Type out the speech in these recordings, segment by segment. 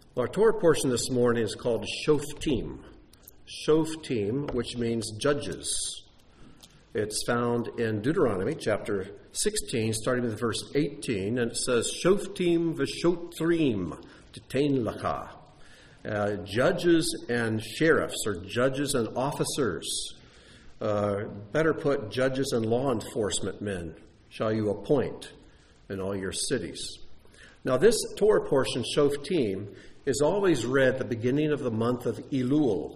Our Torah portion this morning is called Shoftim. Shoftim, which means judges. It's found in Deuteronomy chapter 16, starting with verse 18, and it says, Shoftim v'shotrim tetain lacha. Judges and sheriffs, or judges and officers, better put, judges and law enforcement men, shall you appoint in all your cities. Now this Torah portion, Shoftim, is always read at the beginning of the month of Elul.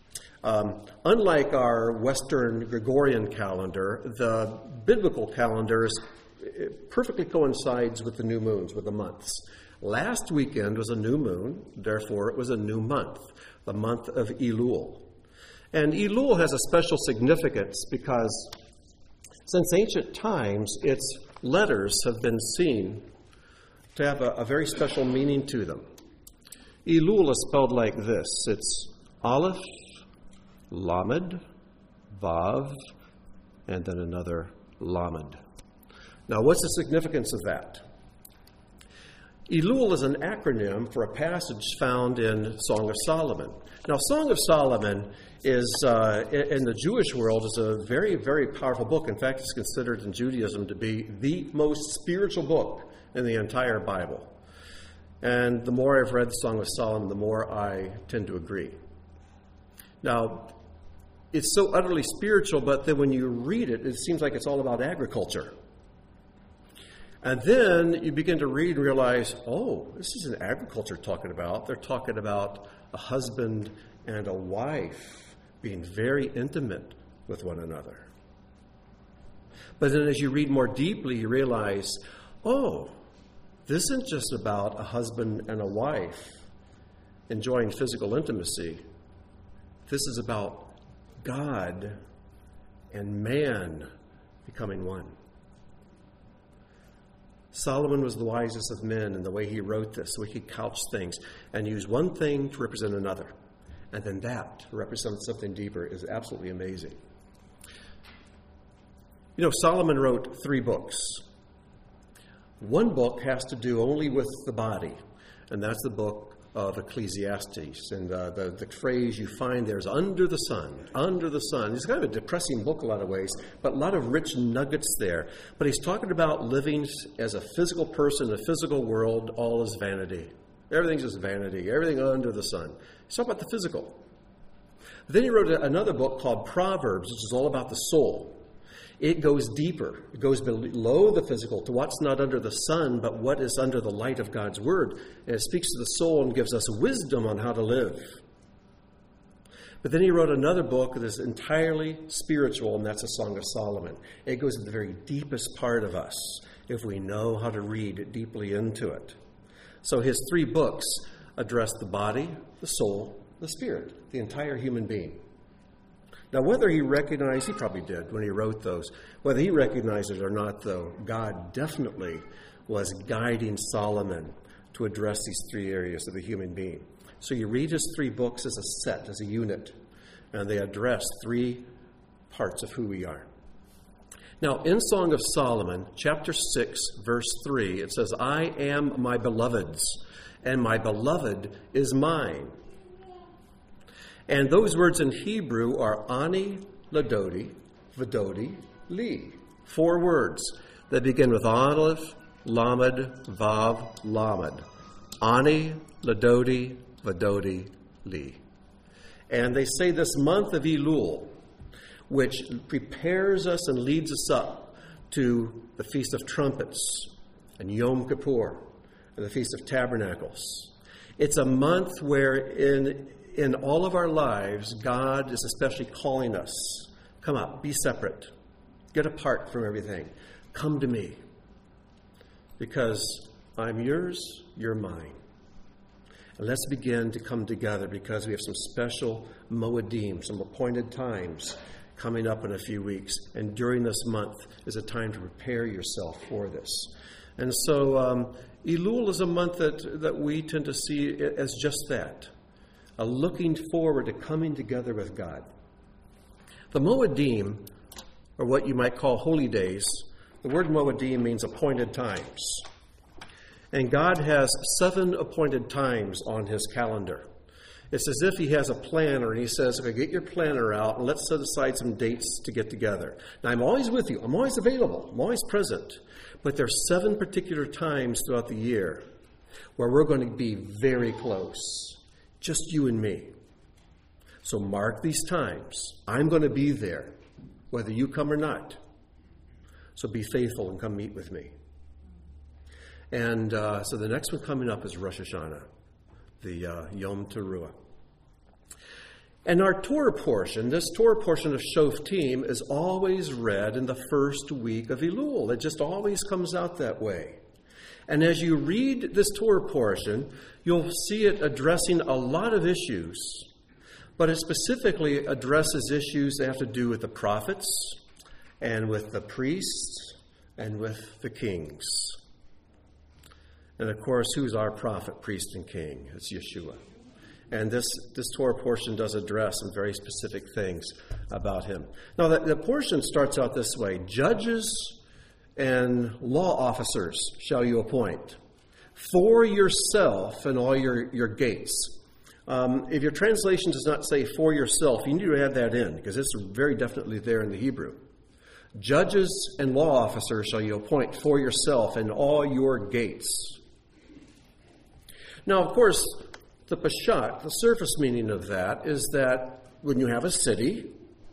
Unlike our Western Gregorian calendar, the biblical calendar perfectly coincides with the new moons, with the months. Last weekend was a new moon, therefore it was a new month, the month of Elul. And Elul has a special significance because since ancient times, its letters have been seen to have a very special meaning to them. Elul is spelled like this. It's Aleph, Lamed, Vav, and then another Lamed. Now, what's the significance of that? Elul is an acronym for a passage found in Song of Solomon. Now, Song of Solomon is, in the Jewish world, is a very, very powerful book. In fact, it's considered in Judaism to be the most spiritual book in the entire Bible. And the more I've read the Song of Solomon, the more I tend to agree. Now, it's so utterly spiritual, but then when you read it, it seems like it's all about agriculture. And then you begin to read and realize, oh, this isn't agriculture talking about. They're talking about a husband and a wife being very intimate with one another. But then as you read more deeply, you realize, oh, this isn't just about a husband and a wife enjoying physical intimacy. This is about God and man becoming one. Solomon was the wisest of men in the way he wrote this, so he could couch things and use one thing to represent another. And then that to represent something deeper is absolutely amazing. You know, Solomon wrote 3 books. One book has to do only with the body, and that's the book of Ecclesiastes. And the phrase you find there is under the sun, under the sun. It's kind of a depressing book in a lot of ways, but a lot of rich nuggets there. But he's talking about living as a physical person in a physical world. All is vanity. Everything's just vanity, everything under the sun. He's talking about the physical. Then he wrote another book called Proverbs, which is all about the soul. It goes deeper. It goes below the physical to what's not under the sun, but what is under the light of God's word. And it speaks to the soul and gives us wisdom on how to live. But then he wrote another book that is entirely spiritual, and that's a Song of Solomon. It goes to the very deepest part of us if we know how to read deeply into it. So his 3 books address the body, the soul, the spirit, the entire human being. Now, whether he recognized, he probably did when he wrote those, whether he recognized it or not, though, God definitely was guiding Solomon to address these 3 areas of the human being. So you read his 3 books as a set, as a unit, and they address 3 parts of who we are. Now, in Song of Solomon, chapter 6, verse 3, it says, I am my beloved's, and my beloved is mine. And those words in Hebrew are ani, ladodi, vadodi, li. 4 words that begin with Aleph, Lamed, Vav, Lamed. Ani, ladodi, vadodi, li. And they say this month of Elul, which prepares us and leads us up to the Feast of Trumpets and Yom Kippur and the Feast of Tabernacles. It's a month where in all of our lives, God is especially calling us, come up, be separate, get apart from everything, come to me, because I'm yours, you're mine. And let's begin to come together because we have some special moedim, some appointed times coming up in a few weeks. And during this month is a time to prepare yourself for this. And so Elul is a month that we tend to see as just that, a looking forward to coming together with God. The moedim, or what you might call holy days, the word moedim means appointed times. And God has 7 appointed times on his calendar. It's as if he has a planner and he says, okay, get your planner out and let's set aside some dates to get together. Now, I'm always with you. I'm always available. I'm always present. But there's 7 particular times throughout the year where we're going to be very close. Just you and me. So mark these times. I'm going to be there, whether you come or not. So be faithful and come meet with me. And so the next one coming up is Rosh Hashanah, the Yom Teruah. And our Torah portion, this Torah portion of Shoftim, is always read in the first week of Elul. It just always comes out that way. And as you read this Torah portion, you'll see it addressing a lot of issues, but it specifically addresses issues that have to do with the prophets and with the priests and with the kings. And of course, who's our prophet, priest, and king? It's Yeshua. And this Torah portion does address some very specific things about him. Now, the portion starts out this way. Judges and law officers shall you appoint for yourself and all your gates. If your translation does not say for yourself, you need to add that in because it's very definitely there in the Hebrew. Judges and law officers shall you appoint for yourself and all your gates. Now, of course, the Peshat, the surface meaning of that, is that when you have a city,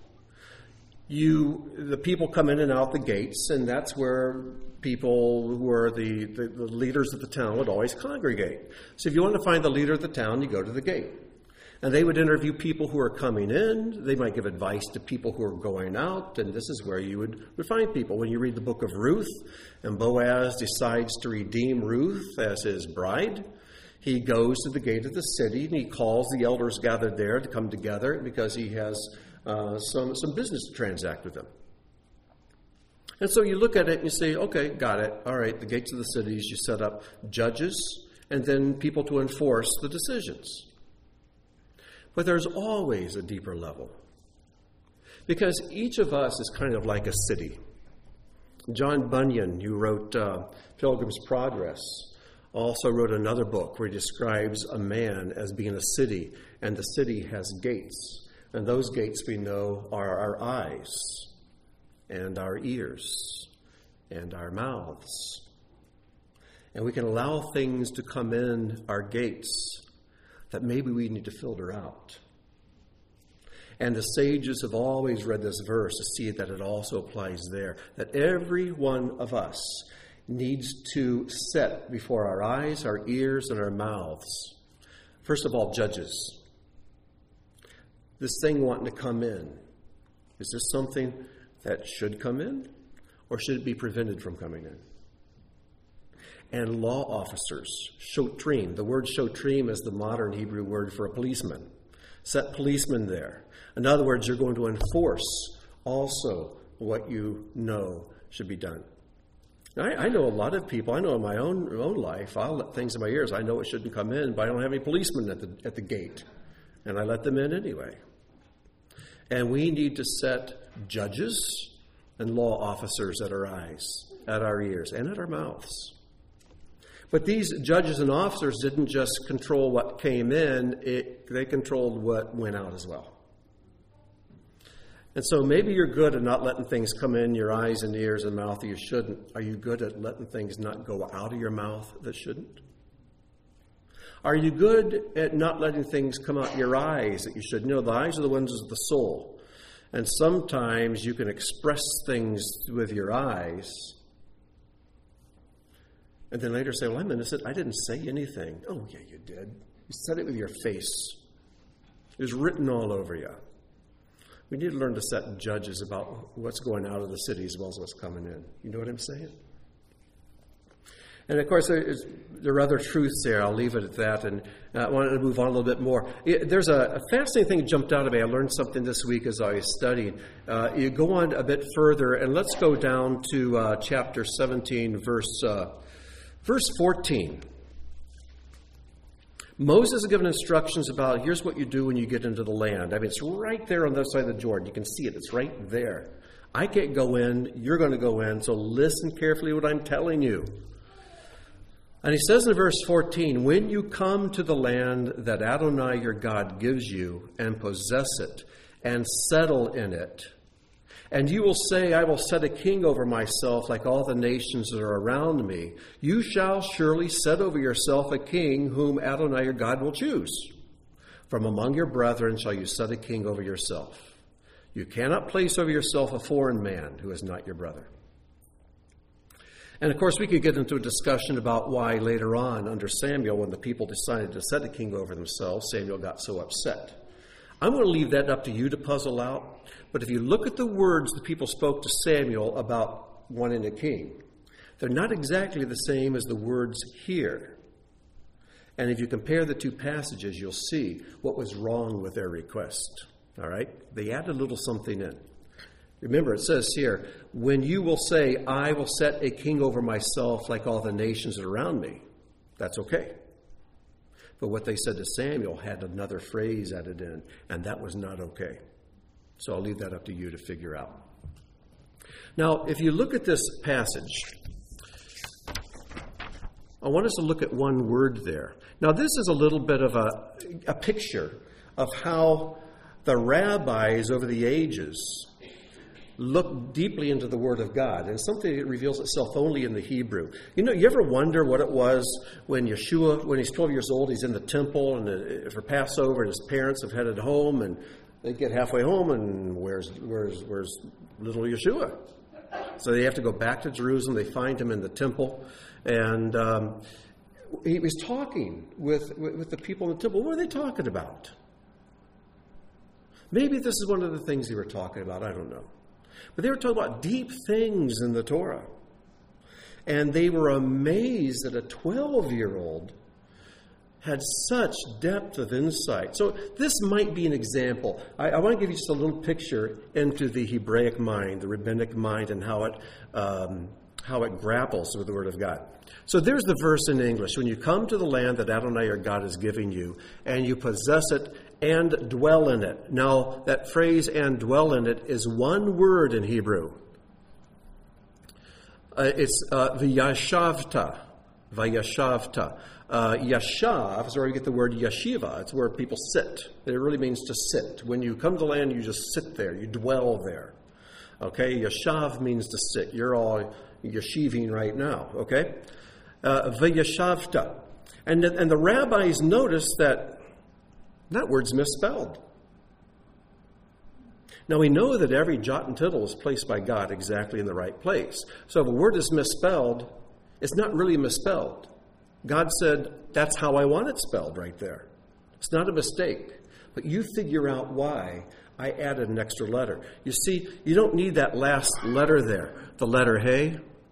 the people come in and out the gates, and that's where people who are the leaders of the town would always congregate. So if you want to find the leader of the town, you go to the gate. And they would interview people who are coming in. They might give advice to people who are going out, and this is where you would find people. When you read the book of Ruth, and Boaz decides to redeem Ruth as his bride, he goes to the gate of the city, and he calls the elders gathered there to come together because he has some business to transact with them. And so you look at it and you say, okay, got it. All right, the gates of the cities, you set up judges and then people to enforce the decisions. But there's always a deeper level because each of us is kind of like a city. John Bunyan, who wrote Pilgrim's Progress, also wrote another book where he describes a man as being a city, and the city has gates. And those gates we know are our eyes and our ears and our mouths. And we can allow things to come in our gates that maybe we need to filter out. And the sages have always read this verse to see that it also applies there, that every one of us needs to set before our eyes, our ears, and our mouths. First of all, judges. This thing wanting to come in, is this something that should come in, or should it be prevented from coming in? And law officers, shotrim. The word shotrim is the modern Hebrew word for a policeman. Set policemen there. In other words, you're going to enforce also what you know should be done. Now, I know a lot of people. I know in my own life, I'll let things in my ears. I know it shouldn't come in, but I don't have any policemen at the gate, and I let them in anyway. And we need to set judges and law officers at our eyes, at our ears, and at our mouths. But these judges and officers didn't just control what came in, they controlled what went out as well. And so maybe you're good at not letting things come in your eyes and ears and mouth that you shouldn't. Are you good at letting things not go out of your mouth that shouldn't? Are you good at not letting things come out your eyes that you should? You know, the eyes are the ones of the soul. And sometimes you can express things with your eyes and then later say, well, I'm innocent. I didn't say anything. Oh, yeah, you did. You said it with your face. It was written all over you. We need to learn to set judges about what's going out of the city as well as what's coming in. You know what I'm saying? And, of course, there are other truths there. I'll leave it at that. And I wanted to move on a little bit more. There's a fascinating thing that jumped out at me. I learned something this week as I was studying. You go on a bit further, and let's go down to chapter 17, verse 14. Moses is given instructions about here's what you do when you get into the land. I mean, it's right there on the other side of the Jordan. You can see it. It's right there. I can't go in. You're going to go in. So listen carefully to what I'm telling you. And he says in verse 14, when you come to the land that Adonai your God gives you, and possess it, and settle in it, and you will say, I will set a king over myself like all the nations that are around me, you shall surely set over yourself a king whom Adonai your God will choose. From among your brethren shall you set a king over yourself. You cannot place over yourself a foreign man who is not your brother. And of course, we could get into a discussion about why later on, under Samuel, when the people decided to set a king over themselves, Samuel got so upset. I'm going to leave that up to you to puzzle out. But if you look at the words the people spoke to Samuel about wanting a king, they're not exactly the same as the words here. And if you compare the two passages, you'll see what was wrong with their request. All right? They added a little something in. Remember, it says here, when you will say, I will set a king over myself like all the nations that are around me, that's okay. But what they said to Samuel had another phrase added in, and that was not okay. So I'll leave that up to you to figure out. Now, if you look at this passage, I want us to look at one word there. Now, this is a little bit of a picture of how the rabbis over the ages look deeply into the Word of God, and something that reveals itself only in the Hebrew. You know, you ever wonder what it was when Yeshua, when he's 12 years old, he's in the temple and for Passover, and his parents have headed home, and they get halfway home, and where's little Yeshua? So they have to go back to Jerusalem. They find him in the temple, and he was talking with the people in the temple. What are they talking about? Maybe this is one of the things they were talking about. I don't know. But they were talking about deep things in the Torah. And they were amazed that a 12-year-old had such depth of insight. So this might be an example. I want to give you just a little picture into the Hebraic mind, the rabbinic mind, and how it grapples with the Word of God. So there's the verse in English. When you come to the land that Adonai your God is giving you, and you possess it and dwell in it. Now, that phrase, and dwell in it, is one word in Hebrew. It's v'yashavta. V'yashavta. Yashav is where you get the word yeshiva. It's where people sit. It really means to sit. When you come to land, you just sit there. You dwell there. Okay? Yashav means to sit. You're all yeshiving right now. Okay? V'yashavta. And the rabbis noticed that word's misspelled. Now, we know that every jot and tittle is placed by God exactly in the right place. So if a word is misspelled, it's not really misspelled. God said, that's how I want it spelled right there. It's not a mistake. But you figure out why I added an extra letter. You see, you don't need that last letter there, the letter Hey.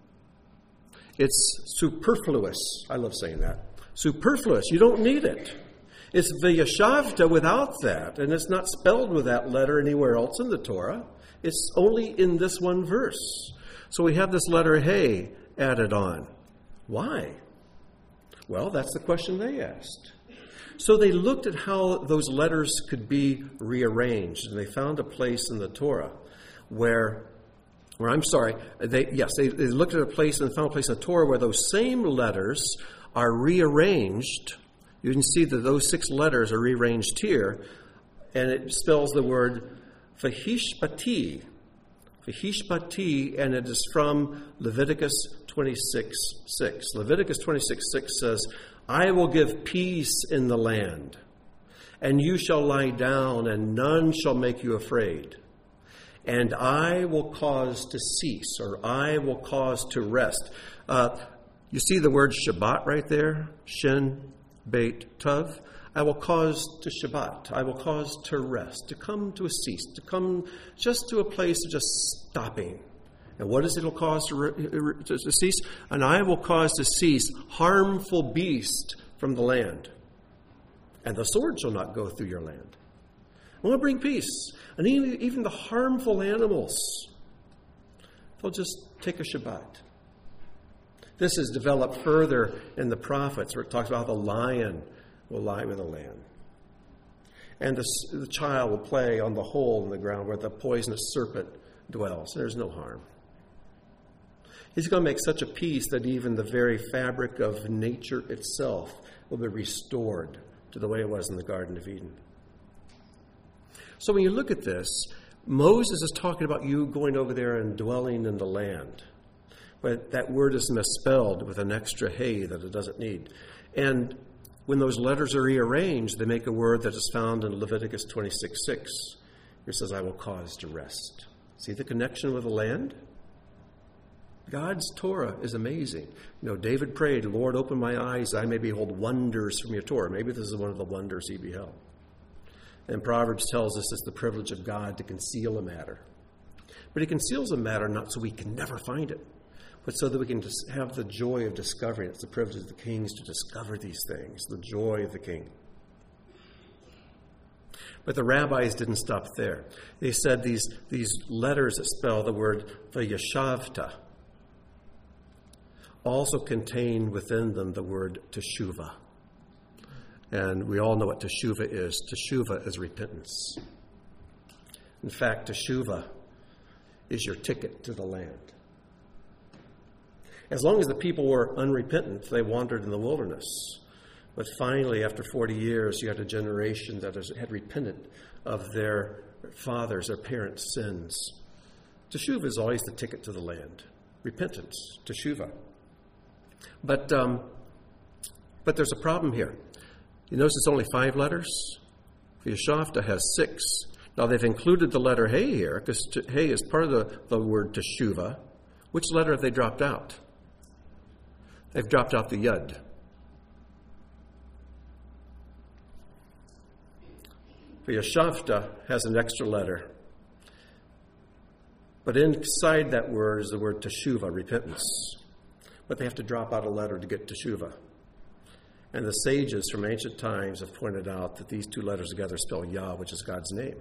It's superfluous. I love saying that. Superfluous. You don't need it. It's v'yashavta without that, and it's not spelled with that letter anywhere else in the Torah. It's only in this one verse. So we have this letter Hey added on. Why? Well, that's the question they asked. So they looked at how those letters could be rearranged, and they found a place in the Torah they looked at a place and found a place in the Torah where those same letters are rearranged. You can see that those 6 letters are rearranged here, and it spells the word v'hishpati. V'hishpati, and it is from Leviticus 26:6. Leviticus 26:6 says, I will give peace in the land, and you shall lie down, and none shall make you afraid. And I will cause to cease, or I will cause to rest. You see the word Shabbat right there? Shin, Beit, Tav. I will cause to Shabbat. I will cause to rest, to come to a cease, to come just to a place of just stopping. And what is it will cause to cease? And I will cause to cease harmful beast from the land. And the sword shall not go through your land. I want to bring peace. And even the harmful animals, they'll just take a Shabbat. This is developed further in the prophets, where it talks about how the lion will lie with the lamb. And the child will play on the hole in the ground where the poisonous serpent dwells. There's no harm. He's going to make such a peace that even the very fabric of nature itself will be restored to the way it was in the Garden of Eden. So when you look at this, Moses is talking about you going over there and dwelling in the land. But that word is misspelled with an extra hey that it doesn't need. And when those letters are rearranged, they make a word that is found in Leviticus 26:6. It says, I will cause to rest. See the connection with the land? God's Torah is amazing. David prayed, Lord, open my eyes, I may behold wonders from your Torah. Maybe this is one of the wonders he beheld. And Proverbs tells us it's the privilege of God to conceal a matter. But he conceals a matter not so we can never find it, but so that we can just have the joy of discovering it. It's the privilege of the kings to discover these things, the joy of the king. But the rabbis didn't stop there. They said these letters that spell the word vayashavta also contain within them the word teshuvah. And we all know what teshuvah is. Teshuvah is repentance. In fact, teshuvah is your ticket to the land. As long as the people were unrepentant, they wandered in the wilderness. But finally, after 40 years, you had a generation that had repented of their fathers, their parents' sins. Teshuvah is always the ticket to the land. Repentance, teshuvah. But there's a problem here. You notice it's only 5 letters? Vayashavta has 6. Now they've included the letter hey here, because hey is part of the word teshuvah. Which letter have they dropped out? They've dropped out the yud. Vayashavta has an extra letter. But inside that word is the word teshuvah, repentance. But they have to drop out a letter to get teshuvah. And the sages from ancient times have pointed out that these 2 letters together spell Yah, which is God's name.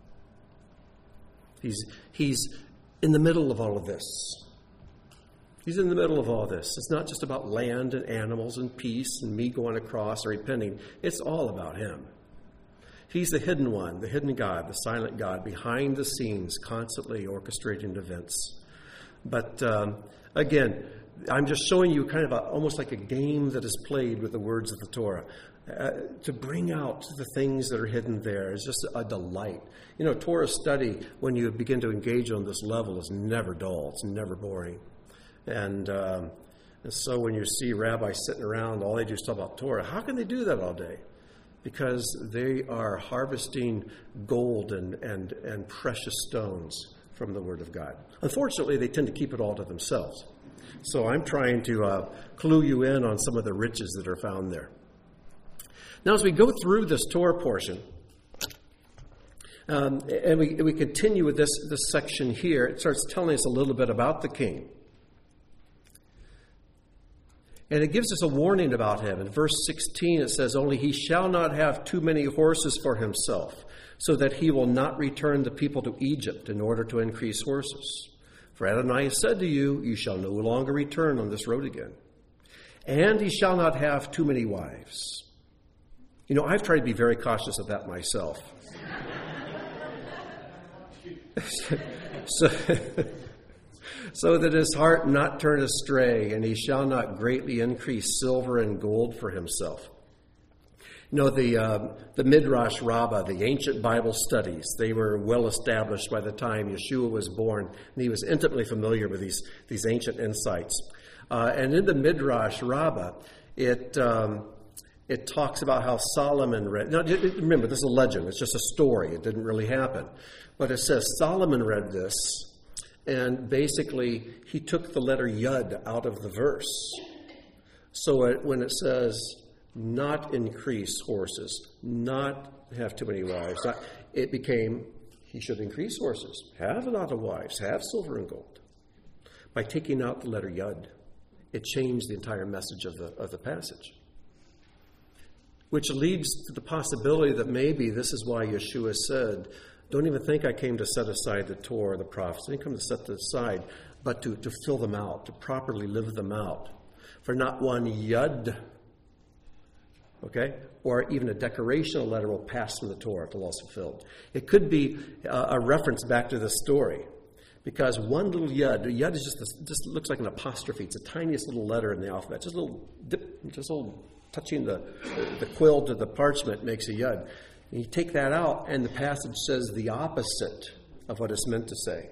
He's in the middle of all of this. He's in the middle of all this. It's not just about land and animals and peace and me going across or repenting. It's all about him. He's the hidden one, the hidden God, the silent God, behind the scenes, constantly orchestrating events. But again, I'm just showing you kind of almost like a game that is played with the words of the Torah. To bring out the things that are hidden there is just a delight. Torah study, when you begin to engage on this level, is never dull. It's never boring. And so when you see rabbis sitting around, all they do is talk about Torah. How can they do that all day? Because they are harvesting gold and precious stones from the Word of God. Unfortunately, they tend to keep it all to themselves. So I'm trying to clue you in on some of the riches that are found there. Now, as we go through this Torah portion, and we continue with this section here, it starts telling us a little bit about the king. And it gives us a warning about him. In verse 16, it says, only he shall not have too many horses for himself, so that he will not return the people to Egypt in order to increase horses. For Adonai has said to you, you shall no longer return on this road again. And he shall not have too many wives. I've tried to be very cautious of that myself. So that his heart not turn astray, and he shall not greatly increase silver and gold for himself. The Midrash Rabbah, the ancient Bible studies, they were well established by the time Yeshua was born, and he was intimately familiar with these ancient insights. And in the Midrash Rabbah, it talks about how Solomon read. Now, remember, this is a legend. It's just a story. It didn't really happen. But it says Solomon read this, and basically he took the letter Yud out of the verse. So when it says not increase horses, not have too many wives, it became he should increase horses, have a lot of wives, have silver and gold. By taking out the letter Yud, it changed the entire message of the passage. Which leads to the possibility that maybe this is why Yeshua said, don't even think I came to set aside the Torah, the prophets. I didn't come to set them aside, but to fill them out, to properly live them out. For not one yud, okay, or even a decorational letter will pass from the Torah if the law is fulfilled. It could be a reference back to the story. Because one little yud, the yud is just looks like an apostrophe. It's the tiniest little letter in the alphabet. Just a little dip, just a little touching the quill to the parchment makes a yud. And you take that out, and the passage says the opposite of what it's meant to say.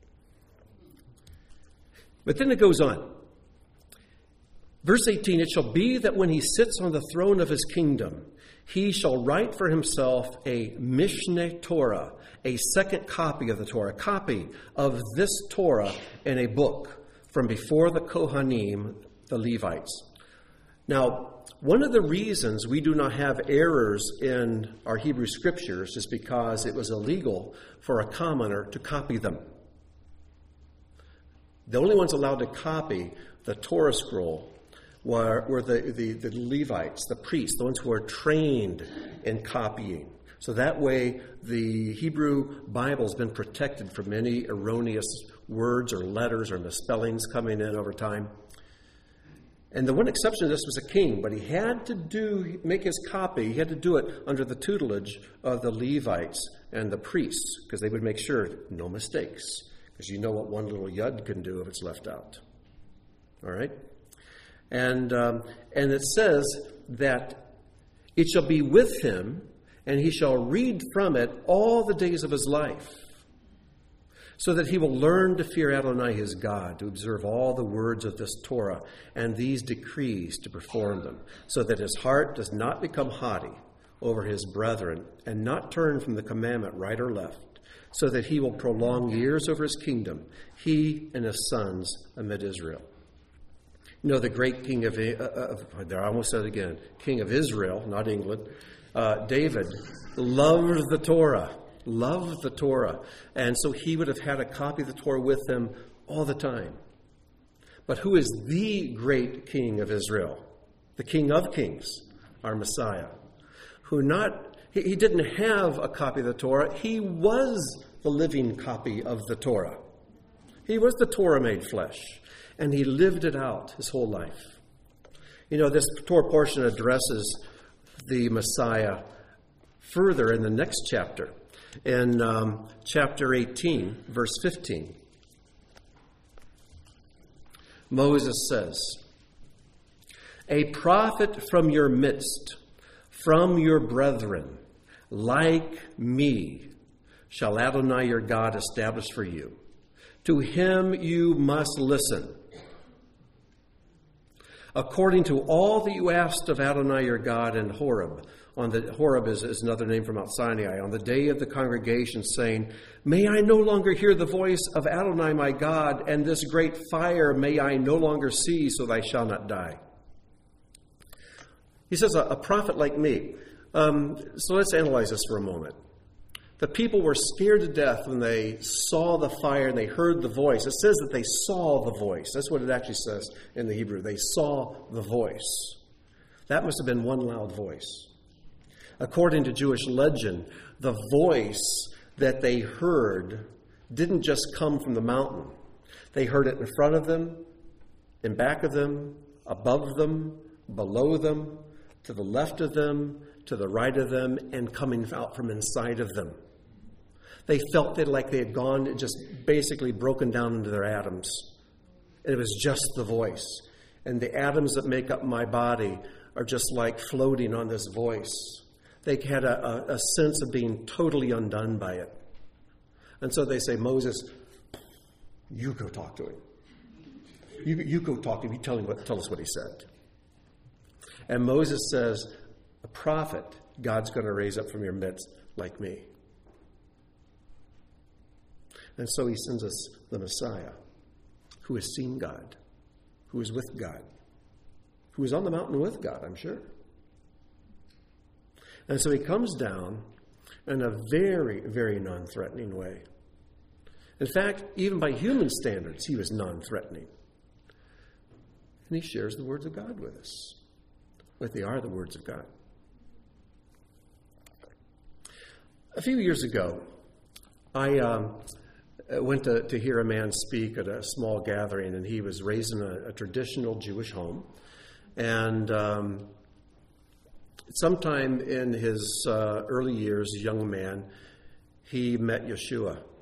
But then it goes on. Verse 18, it shall be that when he sits on the throne of his kingdom, he shall write for himself a Mishneh Torah, a second copy of the Torah, a copy of this Torah in a book from before the Kohanim, the Levites. Now, one of the reasons we do not have errors in our Hebrew scriptures is because it was illegal for a commoner to copy them. The only ones allowed to copy the Torah scroll were the Levites, the priests, the ones who were trained in copying. So that way, the Hebrew Bible has been protected from any erroneous words or letters or misspellings coming in over time. And the one exception to this was a king, but he had to make his copy, he had to do it under the tutelage of the Levites and the priests, because they would make sure no mistakes, because you know what one little yud can do if it's left out. All right? And it says that it shall be with him, and he shall read from it all the days of his life, so that he will learn to fear Adonai his God, to observe all the words of this Torah and these decrees to perform them, so that his heart does not become haughty over his brethren and not turn from the commandment right or left, so that he will prolong years over his kingdom, he and his sons amid Israel. You know, the great king I almost said it again, king of Israel, not England, David, loved the Torah. And so he would have had a copy of the Torah with him all the time. But who is the great king of Israel? The King of Kings, our Messiah, he didn't have a copy of the Torah. He was the living copy of the Torah. He was the Torah made flesh. And he lived it out his whole life. You know, this Torah portion addresses the Messiah further in the next chapter. In chapter 18, verse 15, Moses says, "A prophet from your midst, from your brethren, like me, shall Adonai your God establish for you. To him you must listen. According to all that you asked of Adonai your God in Horeb," Horeb is another name for Mount Sinai, "on the day of the congregation, saying, may I no longer hear the voice of Adonai my God, and this great fire may I no longer see, so that I shall not die." He says, a prophet like me. So let's analyze this for a moment. The people were scared to death when they saw the fire and they heard the voice. It says that they saw the voice. That's what it actually says in the Hebrew. They saw the voice. That must have been one loud voice. According to Jewish legend, the voice that they heard didn't just come from the mountain. They heard it in front of them, in back of them, above them, below them, to the left of them, to the right of them, and coming out from inside of them. They felt that like they had gone, just basically broken down into their atoms. And it was just the voice. And the atoms that make up my body are just like floating on this voice. They had a sense of being totally undone by it. And so they say, Moses, you go talk to him. You go talk to him. You tell us what he said. And Moses says, a prophet God's going to raise up from your midst like me. And so he sends us the Messiah, who has seen God, who is with God, who is on the mountain with God, I'm sure. And so he comes down in a very, very non-threatening way. In fact, even by human standards, he was non-threatening. And he shares the words of God with us. But they are the words of God. A few years ago, I went to hear a man speak at a small gathering, and he was raised in a traditional Jewish home. And sometime in his early years, a young man, he met Yeshua.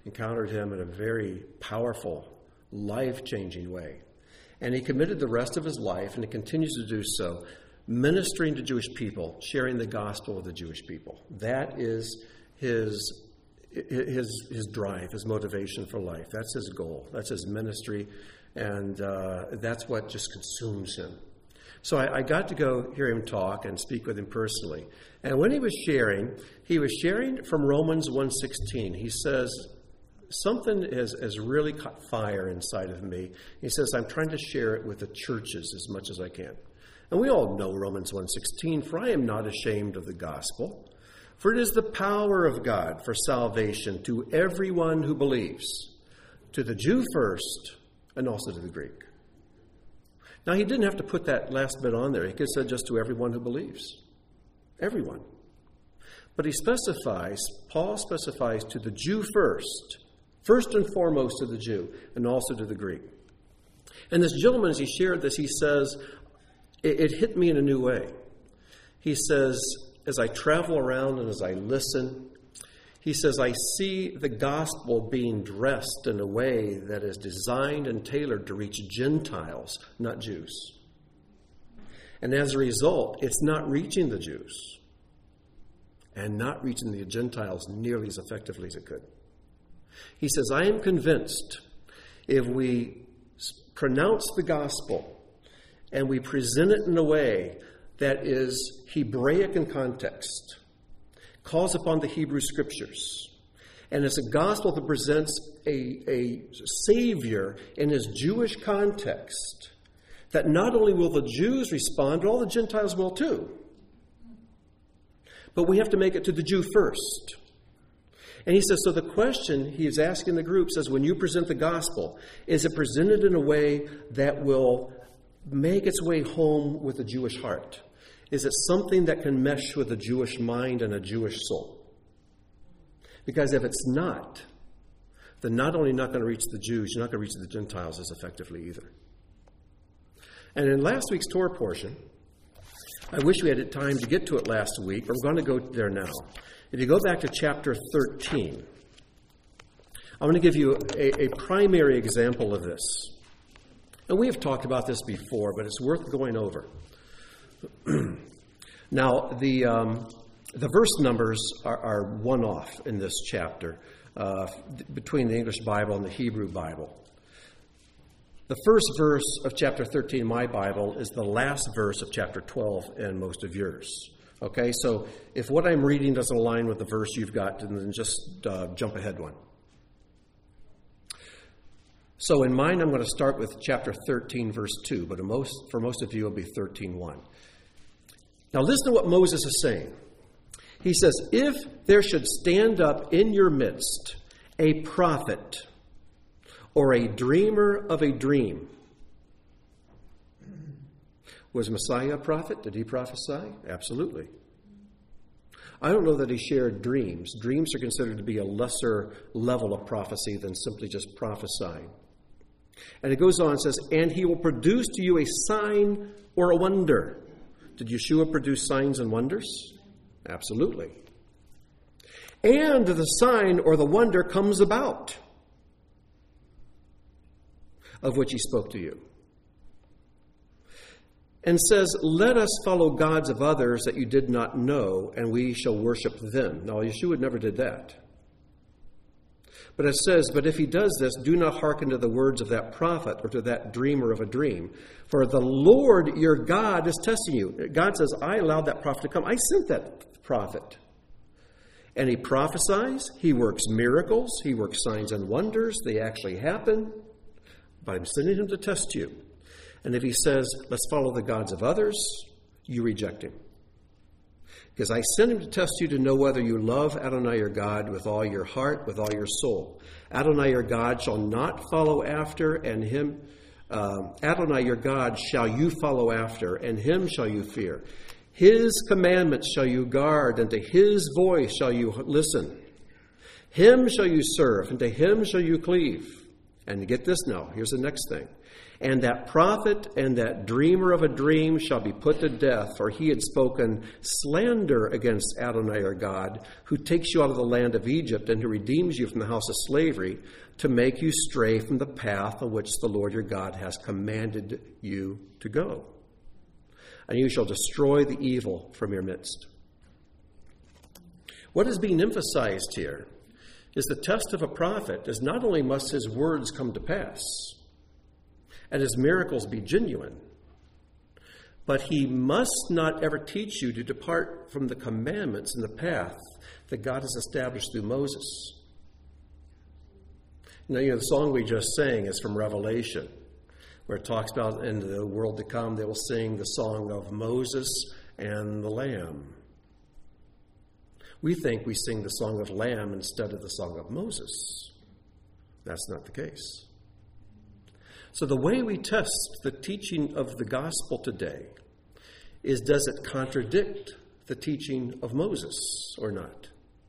encountered him in a very powerful, life-changing way. And he committed the rest of his life, and he continues to do so, ministering to Jewish people, sharing the gospel with the Jewish people. That is his drive, his motivation for life. That's his goal. That's his ministry, and that's what just consumes him. So I got to go hear him talk and speak with him personally. And when he was sharing from Romans 1:16. He says, something has really caught fire inside of me. He says, I'm trying to share it with the churches as much as I can. And we all know Romans 1:16, for I am not ashamed of the gospel, for it is the power of God for salvation to everyone who believes, to the Jew first, and also to the Greek. Now, he didn't have to put that last bit on there. He could have said just to everyone who believes. Everyone. But Paul specifies to the Jew first and foremost to the Jew, and also to the Greek. And this gentleman, as he shared this, he says, it hit me in a new way. He says, as I travel around and as I listen, he says, I see the gospel being dressed in a way that is designed and tailored to reach Gentiles, not Jews. And as a result, it's not reaching the Jews and not reaching the Gentiles nearly as effectively as it could. He says, I am convinced if we pronounce the gospel and we present it in a way that is Hebraic in context, calls upon the Hebrew Scriptures, and it's a gospel that presents a Savior in his Jewish context, that not only will the Jews respond, but all the Gentiles will too. But we have to make it to the Jew first. And he says, so the question he is asking the group says, when you present the gospel, is it presented in a way that will make its way home with the Jewish heart? Is it something that can mesh with a Jewish mind and a Jewish soul? Because if it's not, then not only not going to reach the Jews, you're not going to reach the Gentiles as effectively either. And in last week's Torah portion, I wish we had time to get to it last week, but I'm going to go there now. If you go back to chapter 13, I'm going to give you a primary example of this. And we have talked about this before, but it's worth going over. Now, the verse numbers are one off in this chapter between the English Bible and the Hebrew Bible. The first verse of chapter 13 in my Bible is the last verse of chapter 12 in most of yours. Okay, so if what I'm reading doesn't align with the verse you've got, then just jump ahead one. So in mine, I'm going to start with chapter 13, verse 2, but for most of you, it'll be 13:1. Now listen to what Moses is saying. He says, if there should stand up in your midst a prophet or a dreamer of a dream. Was Messiah a prophet? Did he prophesy? Absolutely. I don't know that he shared dreams. Dreams are considered to be a lesser level of prophecy than simply just prophesying. And it goes on and says, and he will produce to you a sign or a wonder. Did Yeshua produce signs and wonders? Absolutely. And the sign or the wonder comes about, of which he spoke to you. And says, let us follow gods of others that you did not know, and we shall worship them. Now, Yeshua never did that. But it says, but if he does this, do not hearken to the words of that prophet or to that dreamer of a dream. For the Lord your God is testing you. God says, I allowed that prophet to come. I sent that prophet. And he prophesies. He works miracles. He works signs and wonders. They actually happen. But I'm sending him to test you. And if he says, let's follow the gods of others, you reject him. Because I sent him to test you to know whether you love Adonai your God with all your heart, with all your soul. Adonai your God shall not follow after, and him, Adonai your God shall you follow after, and him shall you fear. His commandments shall you guard, and to his voice shall you listen. Him shall you serve, and to him shall you cleave. And get this now, here's the next thing. And that prophet and that dreamer of a dream shall be put to death, for he had spoken slander against Adonai your God, who takes you out of the land of Egypt and who redeems you from the house of slavery, to make you stray from the path on which the Lord your God has commanded you to go. And you shall destroy the evil from your midst. What is being emphasized here is the test of a prophet is not only must his words come to pass and his miracles be genuine, but he must not ever teach you to depart from the commandments and the path that God has established through Moses. Now, the song we just sang is from Revelation, where it talks about in the world to come they will sing the song of Moses and the Lamb. We think we sing the song of Lamb instead of the song of Moses. That's not the case. So the way we test the teaching of the gospel today is, does it contradict the teaching of Moses or not?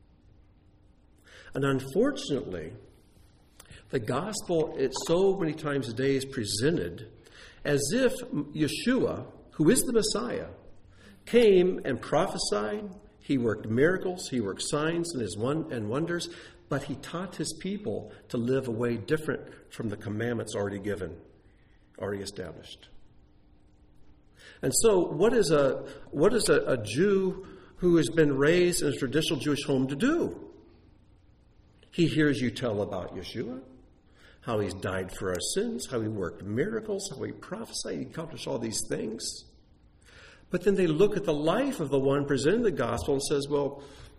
And unfortunately, the gospel, it so many times today is presented as if Yeshua, who is the Messiah, came and prophesied. He worked miracles, he worked signs and wonders, but he taught his people to live a way different from the commandments already given, already established. And so what is a Jew who has been raised in a traditional Jewish home to do? He hears you tell about Yeshua, how he's died for our sins, how he worked miracles, how he prophesied, he accomplished all these things. But then they look at the life of the one presenting the gospel and says, well,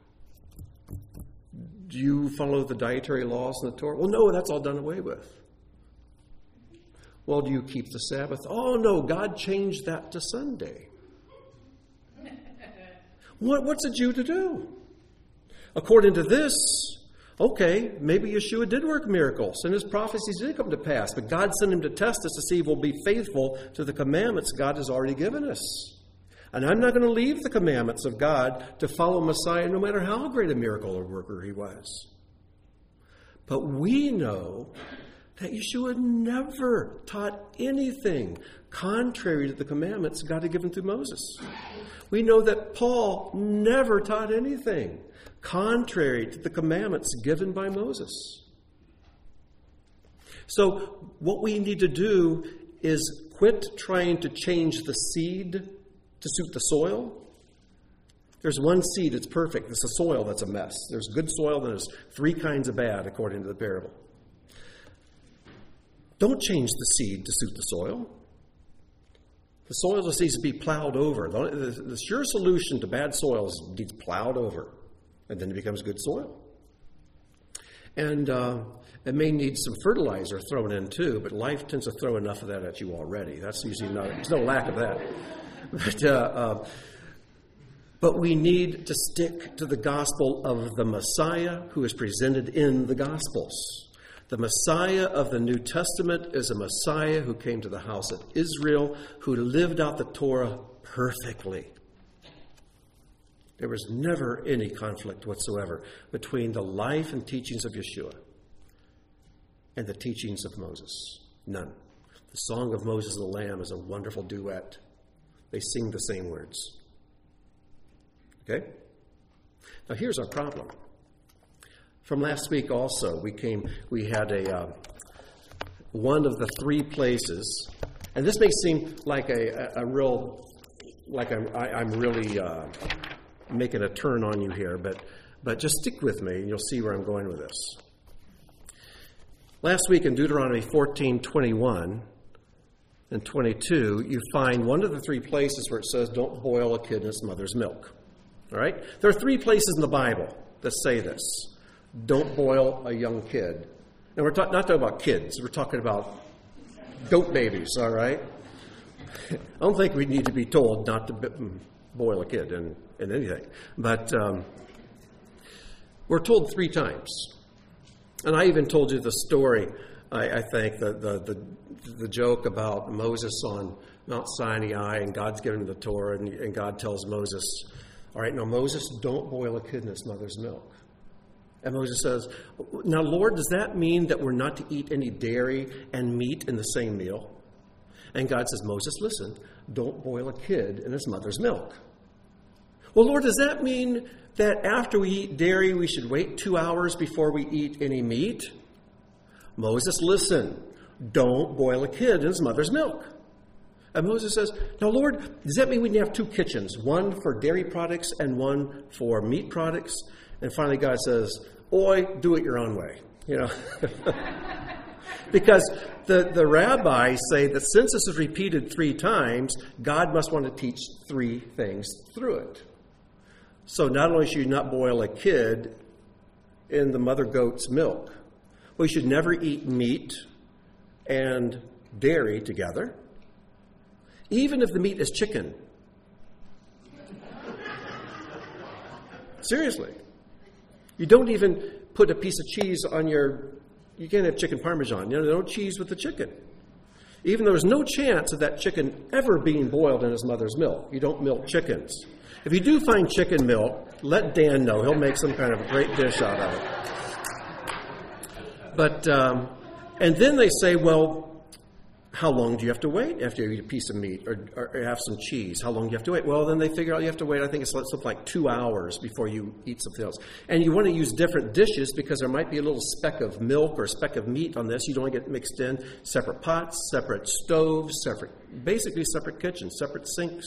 do you follow the dietary laws in the Torah? Well, no, that's all done away with. Well, do you keep the Sabbath? Oh, no, God changed that to Sunday. What's a Jew to do? According to this, okay, maybe Yeshua did work miracles and his prophecies did come to pass, but God sent him to test us to see if we'll be faithful to the commandments God has already given us. And I'm not going to leave the commandments of God to follow Messiah no matter how great a miracle or worker he was. But we know that Yeshua never taught anything contrary to the commandments God had given through Moses. We know that Paul never taught anything contrary to the commandments given by Moses. So what we need to do is quit trying to change the seed to suit the soil. There's one seed that's perfect. It's a soil that's a mess. There's good soil, and there's three kinds of bad, according to the parable. Don't change the seed to suit the soil. The soil just needs to be plowed over. The sure solution to bad soil is it needs plowed over, and then it becomes good soil. And it may need some fertilizer thrown in too, but life tends to throw enough of that at you already. That's usually there's no lack of that. But we need to stick to the gospel of the Messiah who is presented in the Gospels. The Messiah of the New Testament is a Messiah who came to the house of Israel, who lived out the Torah perfectly. There was never any conflict whatsoever between the life and teachings of Yeshua and the teachings of Moses. None. The song of Moses and the Lamb is a wonderful duet. They sing the same words. Okay? Now here's our problem. From last week also, we had one of the three places, and this may seem like I'm really making a turn on you here, but just stick with me and you'll see where I'm going with this. Last week in Deuteronomy 14:21 and 22, you find one of the three places where it says, don't boil a kid in its mother's milk. All right? There are three places in the Bible that say this. Don't boil a young kid. And we're not talking about kids. We're talking about goat babies, all right? I don't think we need to be told not to boil a kid in anything. But we're told three times. And I even told you the story, I think, the joke about Moses on Mount Sinai, and God's giving him the Torah, and God tells Moses, all right, now Moses, don't boil a kid in its mother's milk. And Moses says, now Lord, does that mean that we're not to eat any dairy and meat in the same meal? And God says, Moses, listen, don't boil a kid in his mother's milk. Well, Lord, does that mean that after we eat dairy, we should wait 2 hours before we eat any meat? Moses, listen, don't boil a kid in his mother's milk. And Moses says, now, Lord, does that mean we need to have 2 kitchens, one for dairy products and one for meat products? And finally, God says, oi, do it your own way. Because the rabbis say that since this is repeated 3 times, God must want to teach 3 things through it. So not only should you not boil a kid in the mother goat's milk, we should never eat meat and dairy together, even if the meat is chicken. Seriously. You don't even put a piece of cheese on you can't have chicken parmesan. No cheese with the chicken. Even though there's no chance of that chicken ever being boiled in his mother's milk. You don't milk chickens. If you do find chicken milk, let Dan know. He'll make some kind of great dish out of it. But, and then they say, well, how long do you have to wait after you eat a piece of meat or have some cheese? How long do you have to wait? Well, then they figure out you have to wait, I think it's something like 2 hours before you eat something else. And you want to use different dishes because there might be a little speck of milk or a speck of meat on this. You don't want to get mixed in. Separate pots, separate stoves, basically separate kitchens, separate sinks.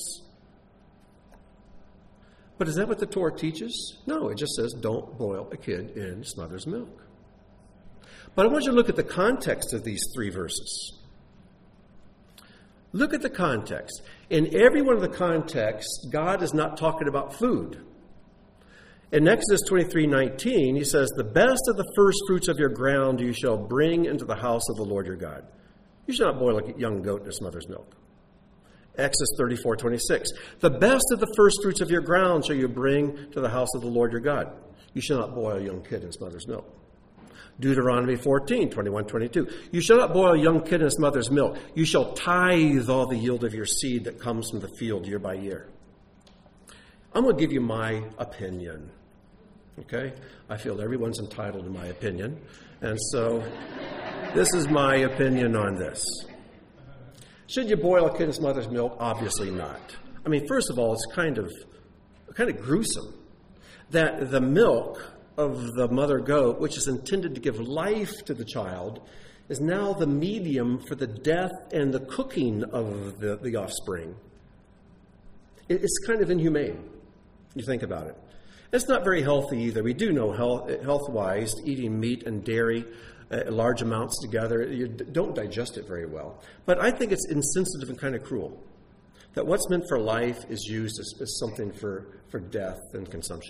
But is that what the Torah teaches? No, it just says don't boil a kid in his mother's milk. But I want you to look at the context of these 3 verses. Look at the context. In every one of the contexts, God is not talking about food. In Exodus 23:19, he says, the best of the first fruits of your ground you shall bring into the house of the Lord your God. You shall not boil a young goat in its mother's milk. Exodus 34:26, the best of the first fruits of your ground shall you bring to the house of the Lord your God. You shall not boil a young kid in its mother's milk. Deuteronomy 14:21-22. You shall not boil a young kid in his mother's milk. You shall tithe all the yield of your seed that comes from the field year by year. I'm going to give you my opinion. Okay? I feel everyone's entitled to my opinion. And so this is my opinion on this. Should you boil a kid in his mother's milk? Obviously not. I mean, first of all, it's kind of gruesome that the milk of the mother goat, which is intended to give life to the child, is now the medium for the death and the cooking of the offspring. It's kind of inhumane, you think about it. It's not very healthy either. We do know health-wise, eating meat and dairy, large amounts together, you don't digest it very well. But I think it's insensitive and kind of cruel that what's meant for life is used as something for death and consumption.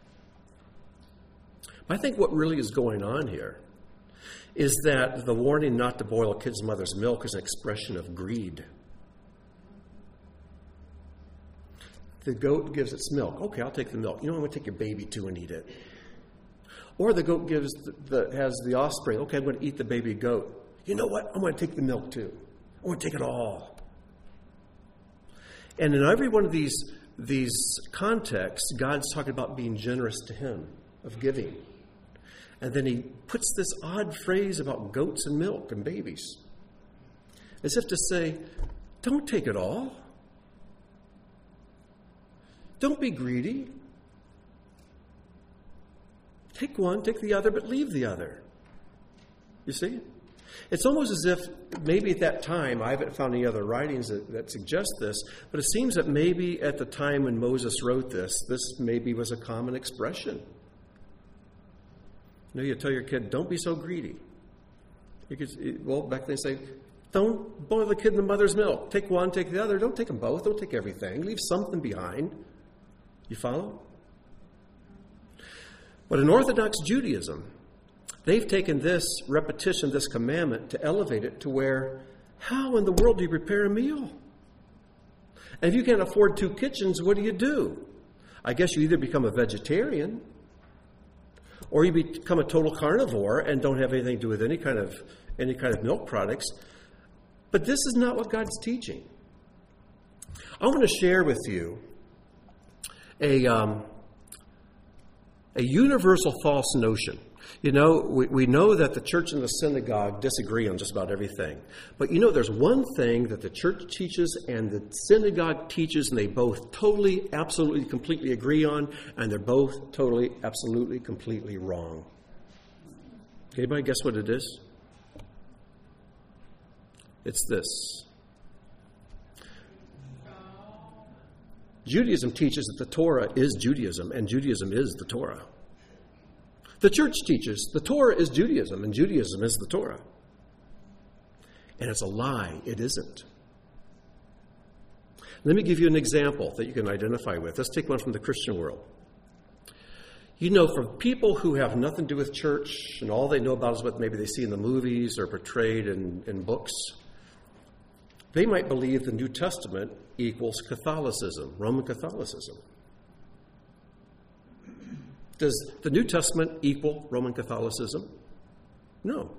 I think what really is going on here is that the warning not to boil a kid's mother's milk is an expression of greed. The goat gives its milk. Okay, I'll take the milk. I'm going to take your baby too and eat it. Or the goat has the offspring. Okay, I'm going to eat the baby goat. You know what? I'm going to take the milk too. I want to take it all. And in every one of these contexts, God's talking about being generous to him, of giving. And then he puts this odd phrase about goats and milk and babies. As if to say, don't take it all. Don't be greedy. Take one, take the other, but leave the other. You see? It's almost as if maybe at that time, I haven't found any other writings that suggest this, but it seems that maybe at the time when Moses wrote this maybe was a common expression. You tell your kid, don't be so greedy. Back then say, don't boil the kid in the mother's milk. Take one, take the other. Don't take them both. Don't take everything. Leave something behind. You follow? But in Orthodox Judaism, they've taken this repetition, this commandment, to elevate it to where, how in the world do you prepare a meal? And if you can't afford 2 kitchens, what do? I guess you either become a vegetarian, or you become a total carnivore and don't have anything to do with any kind of milk products. But this is not what God's teaching. I want to share with you a universal false notion. You know, we know that the church and the synagogue disagree on just about everything. But you know, there's one thing that the church teaches and the synagogue teaches, and they both totally, absolutely, completely agree on, and they're both totally, absolutely, completely wrong. Anybody guess what it is? It's this. Judaism teaches that the Torah is Judaism, and Judaism is the Torah. The church teaches the Torah is Judaism, and Judaism is the Torah. And it's a lie. It isn't. Let me give you an example that you can identify with. Let's take one from the Christian world. You know, for people who have nothing to do with church, and all they know about is what maybe they see in the movies or portrayed in books, they might believe the New Testament equals Catholicism, Roman Catholicism. Does the New Testament equal Roman Catholicism? No.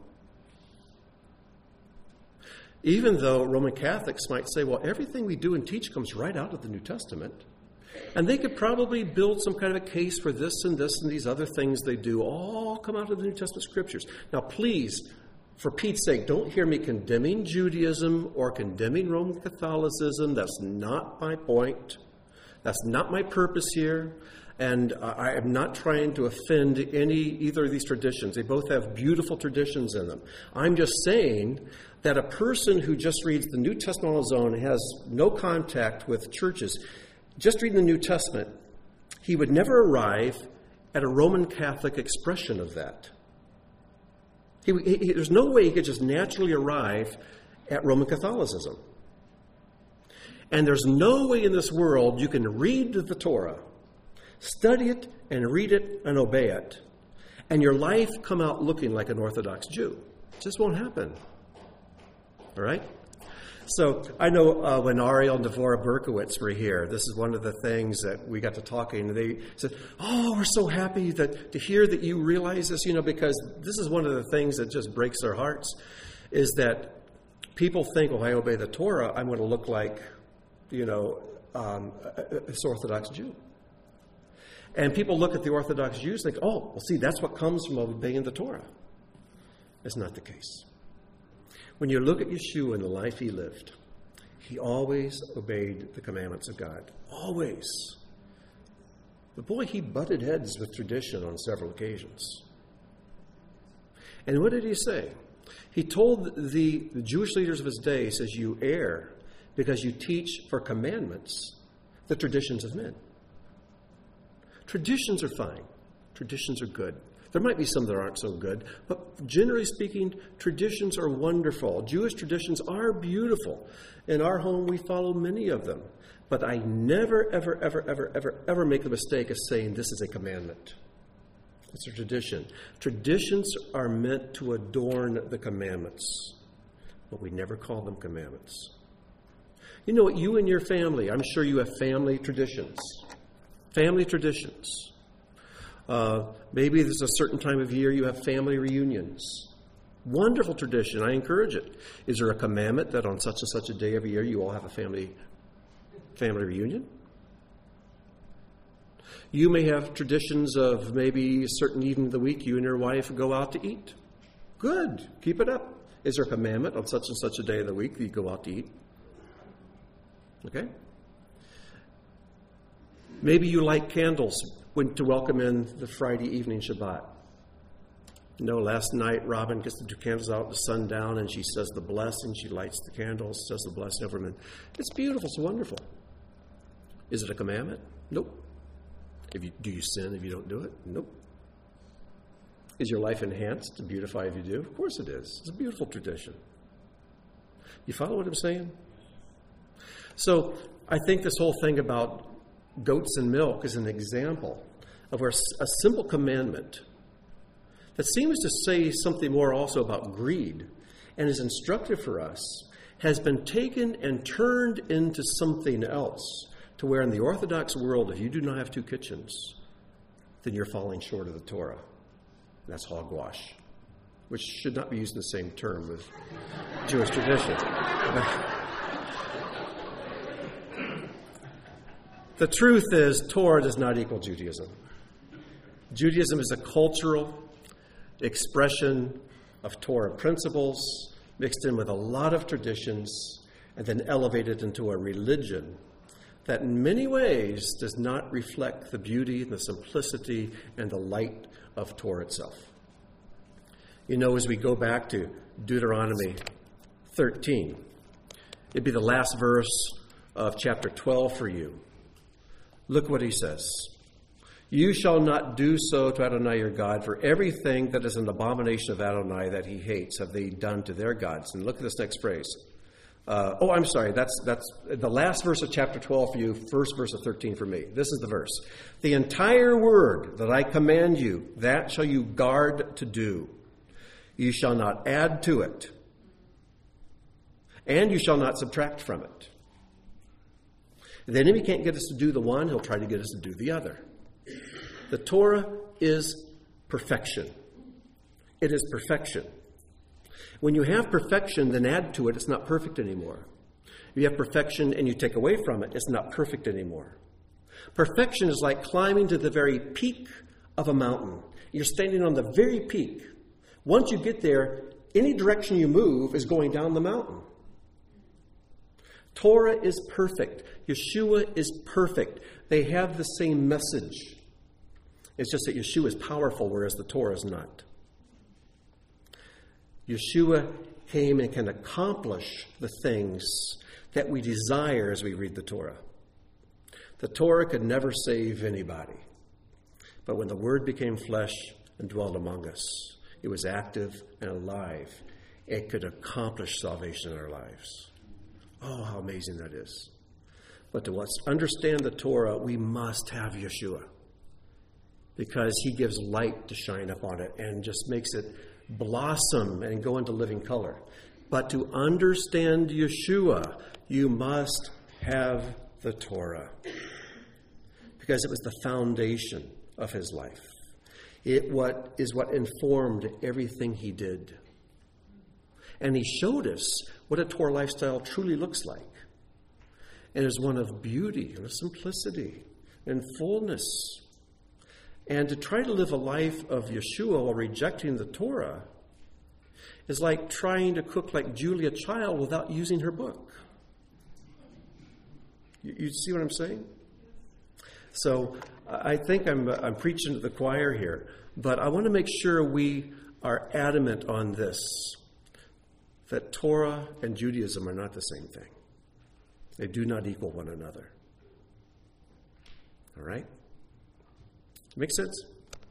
Even though Roman Catholics might say, well, everything we do and teach comes right out of the New Testament. And they could probably build some kind of a case for this and these other things they do, all come out of the New Testament scriptures. Now, please, for Pete's sake, don't hear me condemning Judaism or condemning Roman Catholicism. That's not my point. That's not my purpose here. And I am not trying to offend either of these traditions. They both have beautiful traditions in them. I'm just saying that a person who just reads the New Testament on his own and has no contact with churches, just reading the New Testament, he would never arrive at a Roman Catholic expression of that. There's no way he could just naturally arrive at Roman Catholicism. And there's no way in this world you can read the Torah, study it and read it and obey it, and your life come out looking like an Orthodox Jew. It just won't happen. All right? So I know when Ariel and Devorah Berkowitz were here, this is one of the things that we got to talking, and they said, oh, we're so happy to hear that you realize this, because this is one of the things that just breaks their hearts, is that people think, well, I obey the Torah, I'm going to look like, this Orthodox Jew. And people look at the Orthodox Jews and think, oh, well, see, that's what comes from obeying the Torah. It's not the case. When you look at Yeshua and the life he lived, he always obeyed the commandments of God. Always. But boy, he butted heads with tradition on several occasions. And what did he say? He told the Jewish leaders of his day, he says, you err because you teach for commandments the traditions of men. Traditions are fine. Traditions are good. There might be some that aren't so good, but generally speaking, traditions are wonderful. Jewish traditions are beautiful. In our home, we follow many of them. But I never, ever, ever, ever, ever, ever make the mistake of saying this is a commandment. It's a tradition. Traditions are meant to adorn the commandments, but we never call them commandments. You know what? You and your family, I'm sure you have family traditions. Family traditions. Maybe there's a certain time of year you have family reunions. Wonderful tradition. I encourage it. Is there a commandment that on such and such a day every year you all have a family reunion? You may have traditions of maybe a certain evening of the week you and your wife go out to eat. Good. Keep it up. Is there a commandment on such and such a day of the week that you go out to eat? Okay? Maybe you light candles to welcome in the Friday evening Shabbat. Last night Robin gets the 2 candles out, the sun down, and she says the blessing. She lights the candles, says the blessing over them. It's beautiful. It's wonderful. Is it a commandment? Nope. Do you sin if you don't do it? Nope. Is your life enhanced and beautified if you do? Of course it is. It's a beautiful tradition. You follow what I'm saying? So I think this whole thing about goats and milk is an example of where a simple commandment that seems to say something more also about greed and is instructive for us has been taken and turned into something else, to where in the Orthodox world, if you do not have 2 kitchens, then you're falling short of the Torah. That's hogwash, which should not be used in the same term with Jewish tradition. The truth is, Torah does not equal Judaism. Judaism is a cultural, expression of Torah principles mixed in with a lot of traditions and then elevated into a religion that in many ways does not reflect the beauty and the simplicity and the light of Torah itself. You know, as we go back to Deuteronomy 13, it'd be the last verse of chapter 12 for you. Look what he says. You shall not do so to Adonai your God, for everything that is an abomination of Adonai that he hates have they done to their gods. And look at this next phrase. I'm sorry, that's the last verse of chapter 12 for you, first verse of 13 for me. This is the verse. The entire word that I command you, that shall you guard to do. You shall not add to it, and you shall not subtract from it. The enemy can't get us to do the one, he'll try to get us to do the other. The Torah is perfection. It is perfection. When you have perfection, then add to it, it's not perfect anymore. If you have perfection and you take away from it, it's not perfect anymore. Perfection is like climbing to the very peak of a mountain. You're standing on the very peak. Once you get there, any direction you move is going down the mountain. Torah is perfect. Yeshua is perfect. They have the same message. It's just that Yeshua is powerful, whereas the Torah is not. Yeshua came and can accomplish the things that we desire as we read the Torah. The Torah could never save anybody. But when the Word became flesh and dwelt among us, it was active and alive. It could accomplish salvation in our lives. Oh, how amazing that is. But to understand the Torah, we must have Yeshua, because he gives light to shine upon it and just makes it blossom and go into living color. But to understand Yeshua, you must have the Torah, because it was the foundation of his life. It is what informed everything he did. And he showed us what a Torah lifestyle truly looks like. And is one of beauty and of simplicity and fullness. And to try to live a life of Yeshua while rejecting the Torah is like trying to cook like Julia Child without using her book. You see what I'm saying? So I think I'm preaching to the choir here, but I want to make sure we are adamant on this, that Torah and Judaism are not the same thing. They do not equal one another. All right? Make sense?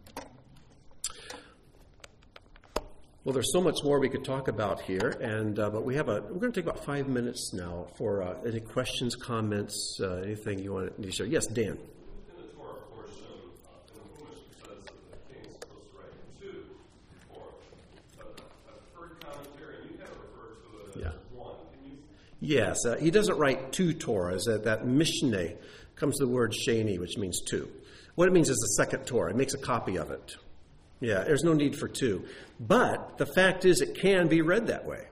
Well, there's so much more we could talk about here, and but we're going to take about 5 minutes now for any questions, comments, anything you want to share. Yes, Dan. In the Torah portion, in the Chumash, it says that the king is supposed to write two Torah. But I've heard commentary, and you kind of refer to it as one. Can you? Yes, he doesn't write two Torahs. That Mishneh comes to the word sheni, which means two. What it means is the second Torah. It makes a copy of it. Yeah, there's no need for two. But the fact is it can be read that way.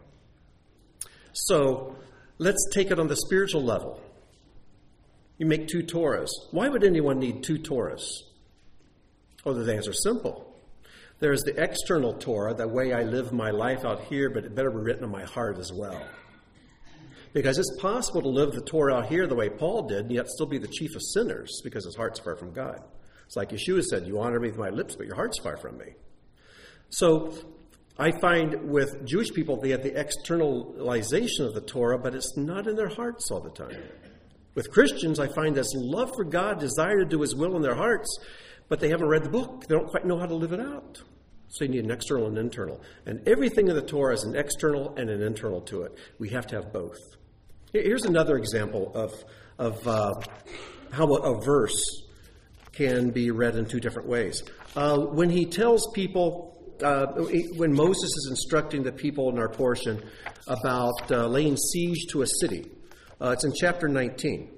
So let's take it on the spiritual level. You make two Torahs. Why would anyone need two Torahs? Oh, the answer is simple. There's the external Torah, the way I live my life out here, but it better be written in my heart as well. Because it's possible to live the Torah out here the way Paul did, and yet still be the chief of sinners because his heart's far from God. It's like Yeshua said, you honor me with my lips, but your heart's far from me. So I find with Jewish people, they have the externalization of the Torah, but it's not in their hearts all the time. With Christians, I find this love for God, desire to do his will in their hearts, but they haven't read the book. They don't quite know how to live it out. So you need an external and internal. And everything in the Torah is an external and an internal to it. We have to have both. Here's another example of how a verse can be read in two different ways. When he tells people, when Moses is instructing the people in our portion about laying siege to a city, it's in chapter 19.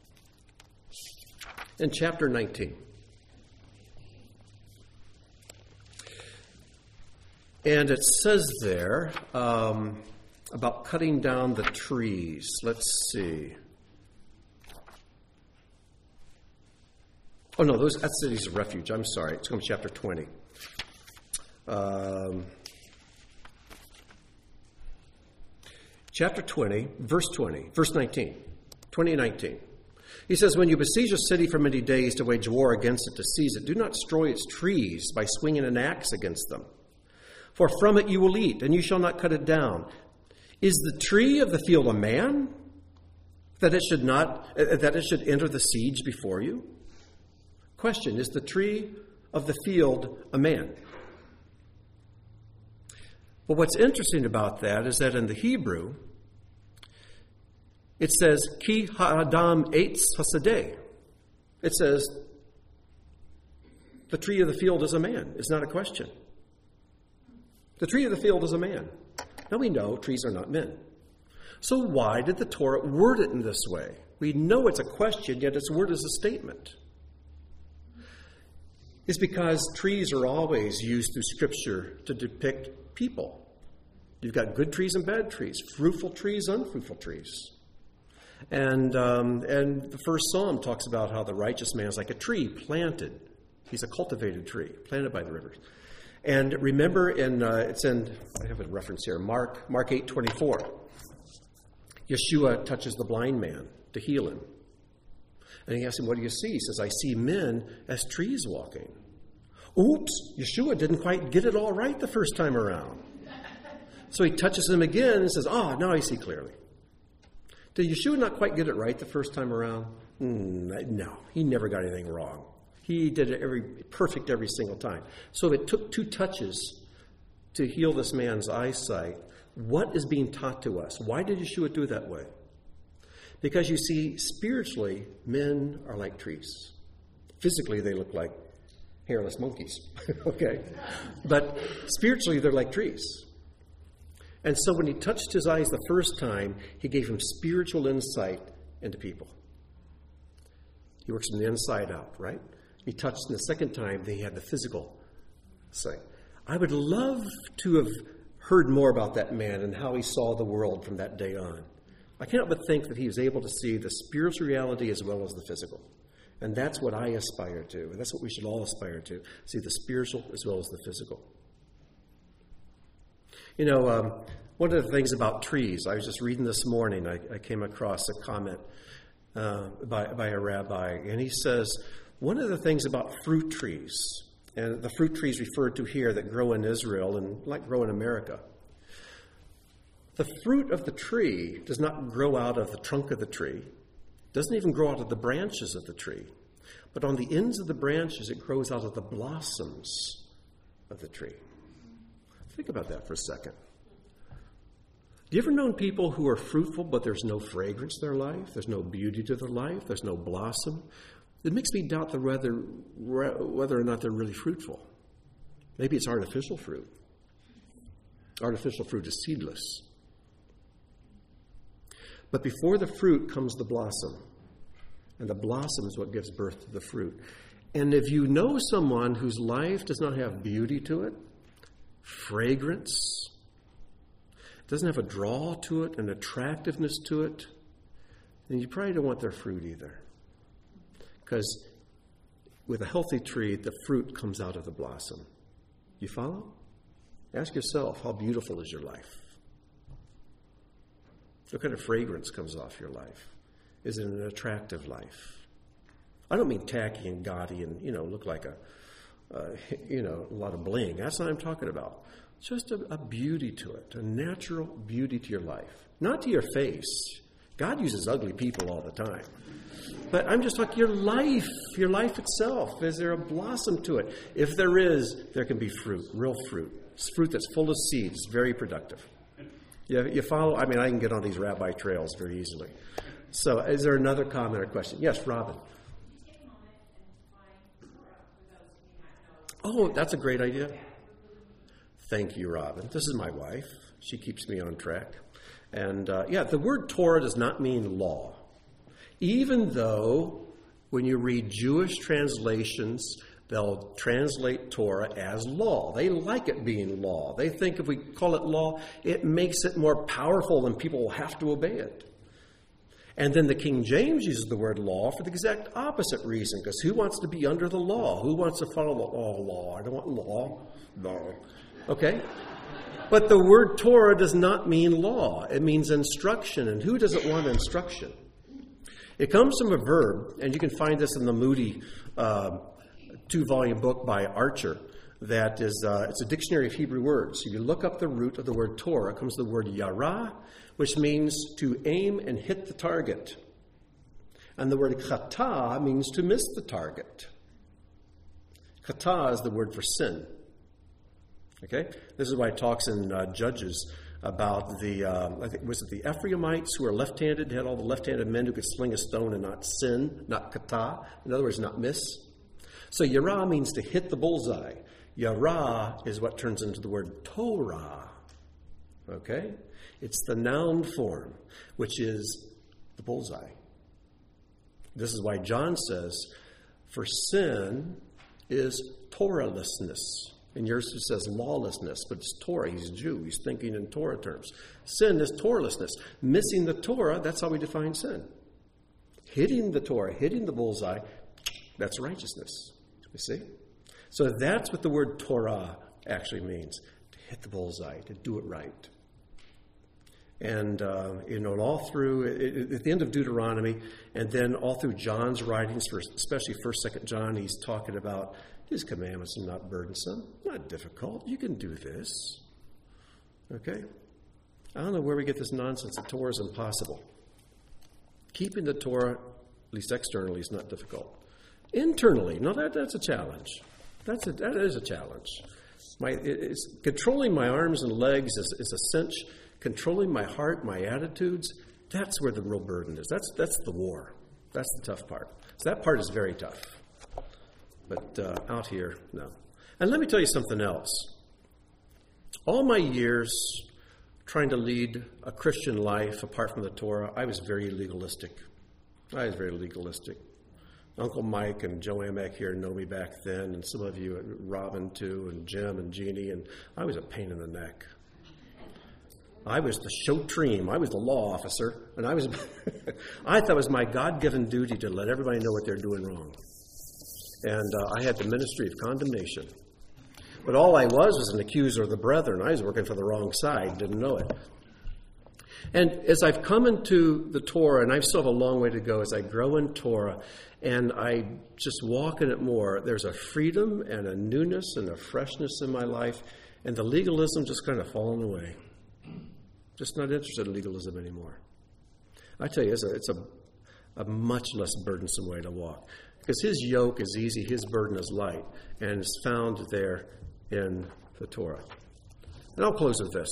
In chapter 19. And it says there about cutting down the trees. Let's see. Oh, no, that's cities of refuge. I'm sorry. It's from chapter 20. chapter 20, verse 19, 20:19. He says, when you besiege a city for many days to wage war against it, to seize it, do not destroy its trees by swinging an axe against them. For from it you will eat, and you shall not cut it down. Is the tree of the field a man, that it should enter the siege before you? Question, is the tree of the field a man? Well, what's interesting about that is that in the Hebrew, it says, Ki ha'adam eitz hasadeh. It says, the tree of the field is a man. It's not a question. The tree of the field is a man. Now we know trees are not men. So why did the Torah word it in this way? We know it's a question, yet it's worded as a statement. It's because trees are always used through Scripture to depict people. You've got good trees and bad trees, fruitful trees, unfruitful trees. And the first psalm talks about how the righteous man is like a tree planted. He's a cultivated tree, planted by the rivers. And remember, I have a reference here, Mark 8:24. Yeshua touches the blind man to heal him. And he asks him, what do you see? He says, I see men as trees walking. Oops, Yeshua didn't quite get it all right the first time around. So he touches him again and says, now I see clearly. Did Yeshua not quite get it right the first time around? No, he never got anything wrong. He did it perfect every single time. So it took 2 touches to heal this man's eyesight. What is being taught to us? Why did Yeshua do it that way? Because you see, spiritually, men are like trees. Physically, they look like hairless monkeys. Okay? But spiritually, they're like trees. And so when he touched his eyes the first time, he gave him spiritual insight into people. He works from the inside out, right? He touched him the second time, then he had the physical sight. I would love to have heard more about that man and how he saw the world from that day on. I cannot but think that he was able to see the spiritual reality as well as the physical. And that's what I aspire to. And that's what we should all aspire to, see the spiritual as well as the physical. You know, one of the things about trees, I was just reading this morning, I came across a comment by a rabbi, and he says, one of the things about fruit trees, and the fruit trees referred to here that grow in Israel and like grow in America, the fruit of the tree does not grow out of the trunk of the tree, doesn't even grow out of the branches of the tree, but on the ends of the branches it grows out of the blossoms of the tree. Think about that for a second. Do you ever known people who are fruitful, but there's no fragrance to their life? There's no beauty to their life? There's no blossom? It makes me doubt whether or not they're really fruitful. Maybe it's artificial fruit. Artificial fruit is seedless. But before the fruit comes the blossom. And the blossom is what gives birth to the fruit. And if you know someone whose life does not have beauty to it, fragrance, doesn't have a draw to it, an attractiveness to it, then you probably don't want their fruit either. Because with a healthy tree, the fruit comes out of the blossom. You follow? Ask yourself, how beautiful is your life? What kind of fragrance comes off your life? Is it an attractive life? I don't mean tacky and gaudy and, look like a lot of bling. That's not what I'm talking about. Just a beauty to it, a natural beauty to your life. Not to your face. God uses ugly people all the time. But I'm just talking your life itself. Is there a blossom to it? If there is, there can be fruit, real fruit. It's fruit that's full of seeds, very productive. You follow? I mean, I can get on these rabbi trails very easily. So is there another comment or question? Yes, Robin. Oh, that's a great idea. Thank you, Robin. This is my wife. She keeps me on track. And the word Torah does not mean law. Even though when you read Jewish translations, they'll translate Torah as law. They like it being law. They think if we call it law, it makes it more powerful and people will have to obey it. And then the King James uses the word law for the exact opposite reason, because who wants to be under the law? Who wants to follow the law? I don't want law. No. Okay? But the word Torah does not mean law. It means instruction. And who doesn't want instruction? It comes from a verb, and you can find this in the Moody 2-volume book by Archer. That is, it's a dictionary of Hebrew words. If you look up the root of the word Torah, comes the word yara, which means to aim and hit the target. And the word chata means to miss the target. Chata is the word for sin. Okay? This is why it talks in Judges about the, I think, was it the Ephraimites who were left-handed, had all the left-handed men who could sling a stone and not sin, not kata, in other words, not miss. So yara means to hit the bullseye. Yara is what turns into the word Torah. Okay? It's the noun form, which is the bullseye. This is why John says, for sin is Torahlessness. And yours says lawlessness, but it's Torah. He's a Jew. He's thinking in Torah terms. Sin is Torahlessness. Missing the Torah, that's how we define sin. Hitting the Torah, hitting the bullseye, that's righteousness. You see? So that's what the word Torah actually means. To hit the bullseye, to do it right. And, all through, at the end of Deuteronomy, and then all through John's writings, especially 1st, 2nd John, he's talking about his commandments are not burdensome, not difficult. You can do this. Okay? I don't know where we get this nonsense that Torah is impossible. Keeping the Torah, at least externally, is not difficult. Internally, no, that's a challenge. That is a challenge. It's controlling my arms and legs is a cinch. Controlling my heart, my attitudes, that's where the real burden is. That's the war. That's the tough part. So that part is very tough. But out here, no. And let me tell you something else. All my years trying to lead a Christian life apart from the Torah, I was very legalistic. Uncle Mike and Joe Amek here know me back then, and some of you, Robin too, and Jim and Jeannie, and I was a pain in the neck. I was the shotreem. I was the law officer, and I thought it was my God-given duty to let everybody know what they're doing wrong. And I had the ministry of condemnation. But all I was an accuser of the brethren. I was working for the wrong side, didn't know it. And as I've come into the Torah, and I still have a long way to go as I grow in Torah, and I just walk in it more, there's a freedom and a newness and a freshness in my life, and the legalism just kind of fallen away. Just not interested in legalism anymore. I tell you, it's a much less burdensome way to walk. Because his yoke is easy, his burden is light, and it's found there in the Torah. And I'll close with this.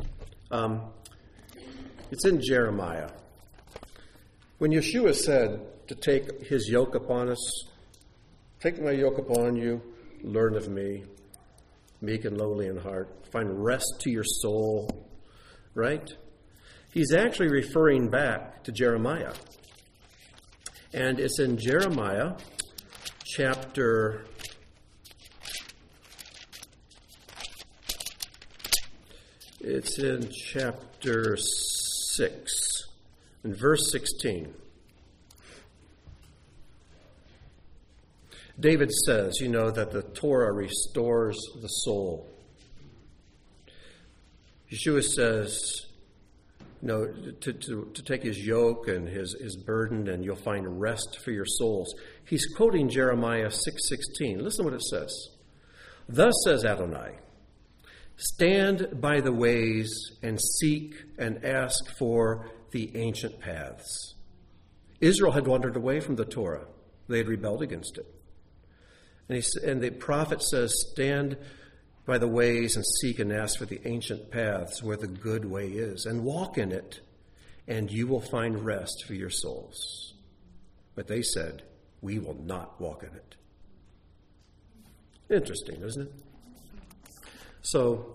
It's in Jeremiah. When Yeshua said to take his yoke upon us, take my yoke upon you, learn of me, meek and lowly in heart, find rest to your soul, right? He's actually referring back to Jeremiah. And it's in Jeremiah chapter 6, in verse 16. David says, that the Torah restores the soul. Yeshua says, to take his yoke and his burden, and you'll find rest for your souls. He's quoting Jeremiah 6:16. Listen to what it says. Thus says Adonai, stand by the ways and seek and ask for the ancient paths. Israel had wandered away from the Torah. They had rebelled against it. And the prophet says, stand by the ways and seek and ask for the ancient paths where the good way is, and walk in it, and you will find rest for your souls. But they said, we will not walk in it. Interesting, isn't it? So,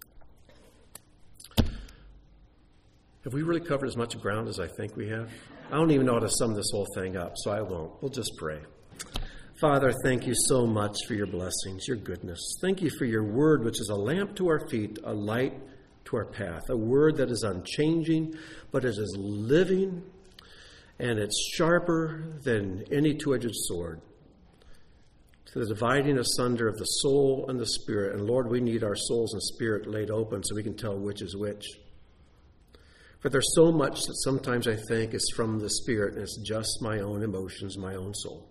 have we really covered as much ground as I think we have? I don't even know how to sum this whole thing up, so I won't. We'll just pray. Father, thank you so much for your blessings, your goodness. Thank you for your word, which is a lamp to our feet, a light to our path, a word that is unchanging, but it is living, And it's sharper than any two-edged sword, to the dividing asunder of the soul and the spirit. And Lord, we need our souls and spirit laid open so we can tell which is which. For there's so much that sometimes I think is from the spirit, and it's just my own emotions, my own soul.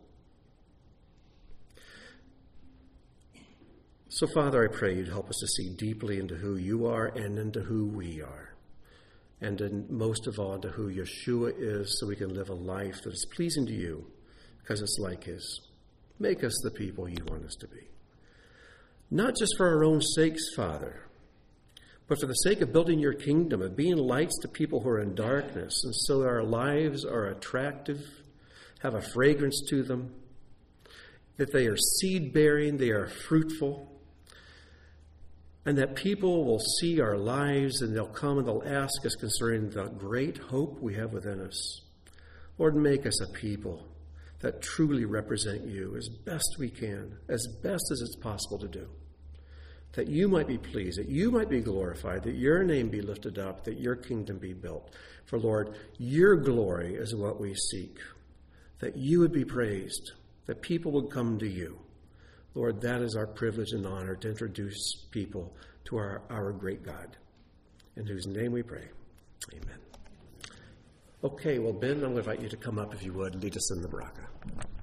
So, Father, I pray you'd help us to see deeply into who you are and into who we are. And most of all, into who Yeshua is, so we can live a life that is pleasing to you, because it's like his. Make us the people you want us to be. Not just for our own sakes, Father, but for the sake of building your kingdom, of being lights to people who are in darkness, and so our lives are attractive, have a fragrance to them, that they are seed-bearing, they are fruitful, and that people will see our lives and they'll come and they'll ask us concerning the great hope we have within us. Lord, make us a people that truly represent you as best we can, as best as it's possible to do. That you might be pleased, that you might be glorified, that your name be lifted up, that your kingdom be built. For Lord, your glory is what we seek, that you would be praised, that people would come to you. Lord, that is our privilege and honor to introduce people to our great God, in whose name we pray. Amen. Okay, well, Ben, I'm going to invite you to come up, if you would, and lead us in the Baraka.